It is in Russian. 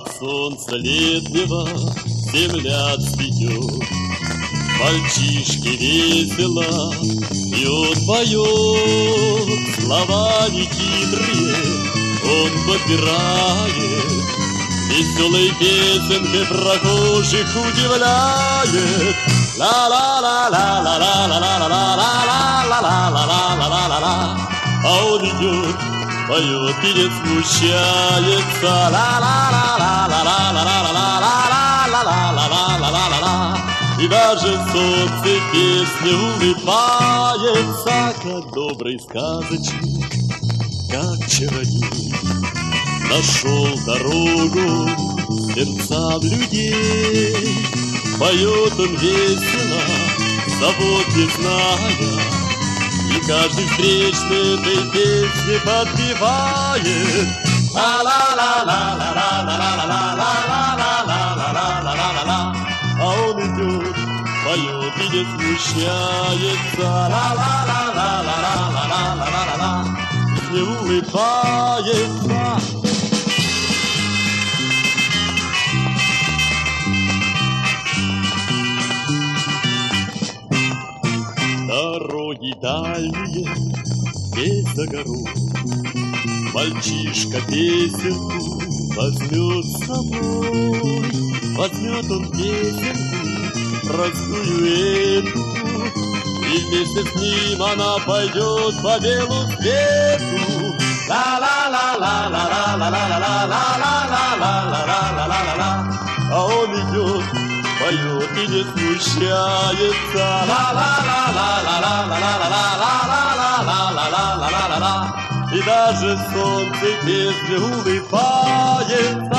От солнца летнего земля цветет, мальчишки весело пьет, поет, слова нехитрые он подбирает, веселой песенкой прохожих удивляет. Ла-ла-ла-ла-ла-ла-ла-ла-ла-ла-ла-ла-ла-ла-ла-ла. А он идет, поет и не смущается. Ла-ла-ла-ла-ла-ла-ла-ла-ла-ла-ла-ла-ла-ла. И даже солнце песню улыбается, как добрый сказочник, как чародей. Нашел дорогу сердцам людей. Поет он весело, забот не зная, и каждый встречный этой песни подпевает. Ла-ла-ла-ла-ла-ла-ла-ла-ла-ла-ла-ла-ла-ла-ла-ла. А он идет, поет и не смущается. Ла-ла-ла-ла-ла-ла-ла-ла-ла-ла-ла. Не улыбается. Дороги дальние, здесь за гору, мальчишка песенку возьмет с собой. Возьмет он песенку простую эту, и вместе с ним она пойдет по белу свету. Ла-ла-ла-ла-ла-ла-ла-ла-ла-ла-ла-ла-ла-ла-ла. А он идет, поет и не смущается. Ла-ла-ла-ла-ла-ла-ла-ла-ла-ла-ла-ла-ла-ла. И даже солнце песню улыбается.